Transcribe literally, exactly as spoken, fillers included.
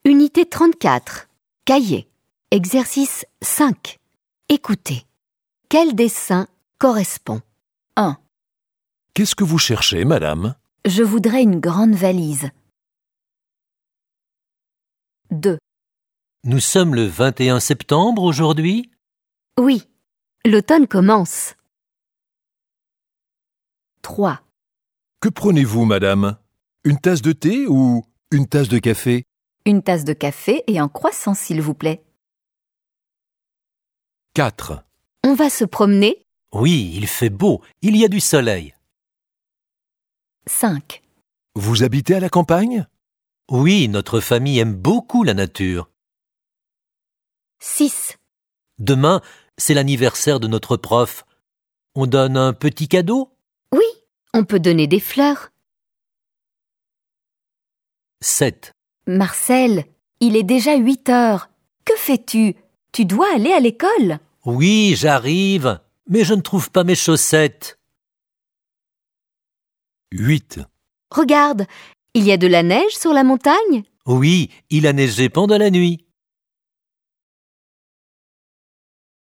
Unité trente-quatre. Cahier. Exercice cinq. Écoutez. Quel dessin correspond? un. Qu'est-ce que vous cherchez, madame? Je voudrais une grande valise. deux. Nous sommes le vingt et un septembre aujourd'hui? Oui, l'automne commence. trois. Que prenez-vous, madame? Une tasse de thé ou une tasse de café? Une tasse de café et un croissant, s'il vous plaît. quatre. On va se promener? Oui, il fait beau, il y a du soleil. cinq. Vous habitez à la campagne? Oui, notre famille aime beaucoup la nature. six. Demain, c'est l'anniversaire de notre prof. On donne un petit cadeau? Oui, on peut donner des fleurs. sept. Marcel, il est déjà huit heures. Que fais-tu? Tu dois aller à l'école. Oui, j'arrive, mais je ne trouve pas mes chaussettes. huit. Regarde, il y a de la neige sur la montagne? Oui, il a neigé pendant la nuit.